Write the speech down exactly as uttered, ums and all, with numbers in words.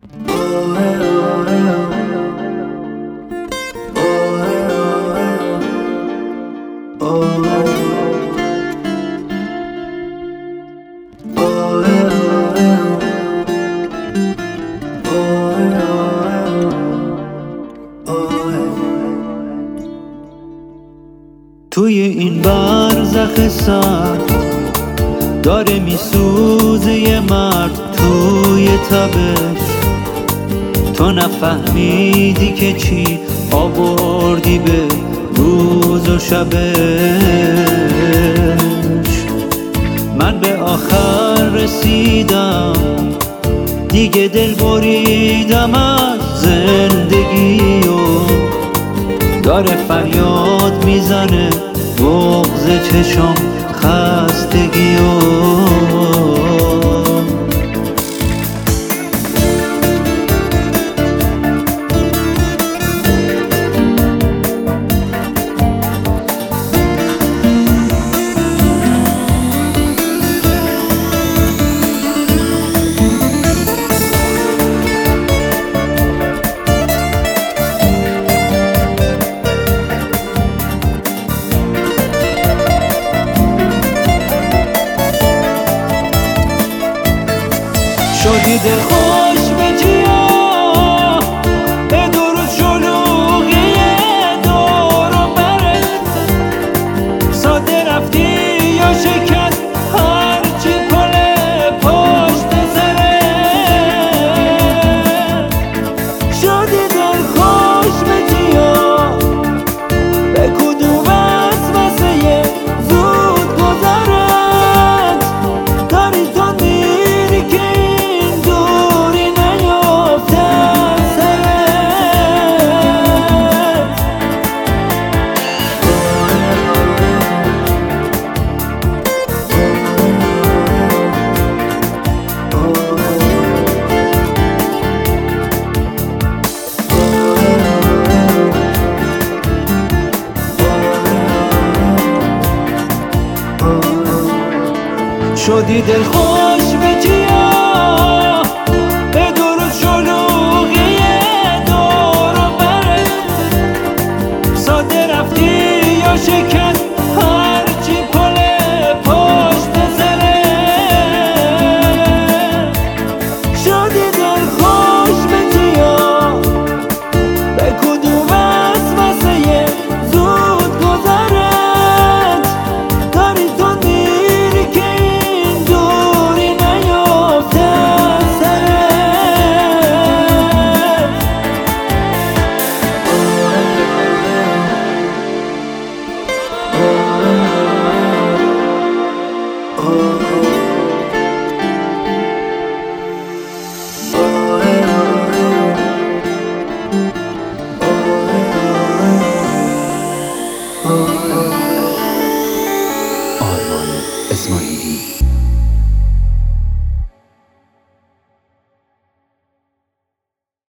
توی این برزخ سرد داره میسوزه یه مرد توی تبش. تو نفهمیدی که چی آوردی به روز و شبش. من به آخر رسیدم، دیگه دل بریدم از زندگی و داره فریاد میزنه بغض چشم خستگی و شدی دل خوش به جیا، به درست شلوغی دور و برت. ساده رفتی یا شکست هرچی پله پشت سرت. شدی دل خوش به جیا، به کدوم از واسه زود گذرت. داری تو میری که شدی دل خوش